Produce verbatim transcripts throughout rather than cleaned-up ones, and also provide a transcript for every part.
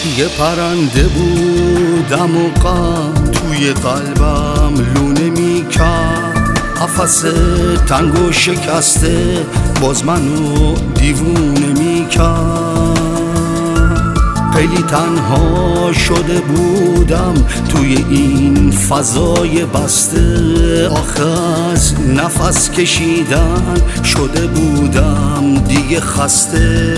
یه پرنده بودم و غم توی قلبم لونه میکرد، قفس تنگ و شکسته باز منو دیوونه میکرد. خیلی تنها شده بودم توی این فضای بسته، آخه از نفس کشیدن شده بودم دیگه خسته.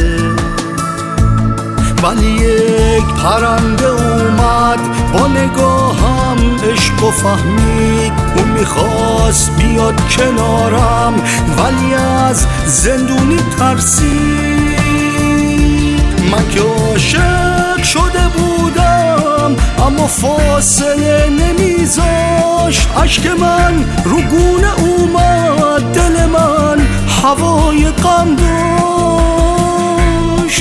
ولی یک پرنده اومد با نگاهم عشق و فهمید، اون میخواست بیاد کنارم ولی از زندونی ترسید. من که عاشق شده بودم اما فاصله نمیذاشت، اشک من رو گونه اومد، دل من هوای غم داشت.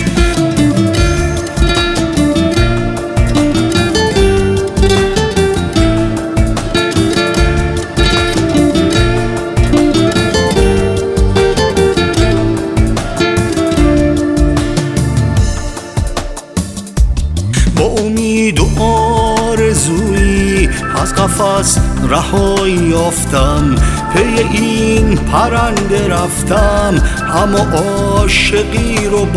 با امید و آرزویی از قفس رهایی یافتم، پی این پرنده رفتم اما عاشقی رو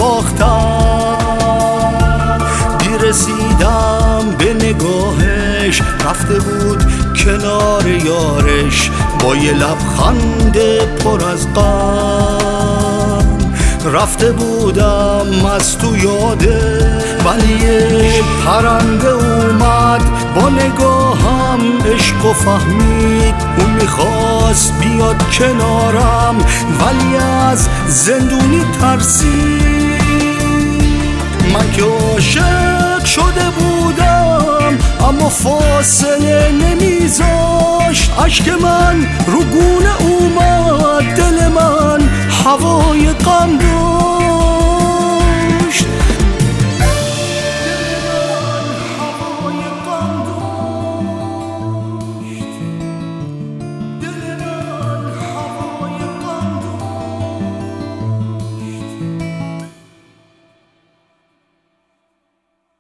باختم. دی رسیدم به نگاهش، رفته بود کنار یارش با یه لبخند پر از غم. رفته بودم از تو یاده ولی یک پرنده اومد با نگاهم عشق و فهمید، اون میخواست بیاد کنارم ولی از زندونی ترسید. من که عاشق شده بودم اما فاصله نمیذاشت، اشک من رو گونه اومد، دل من هوای غم داشت.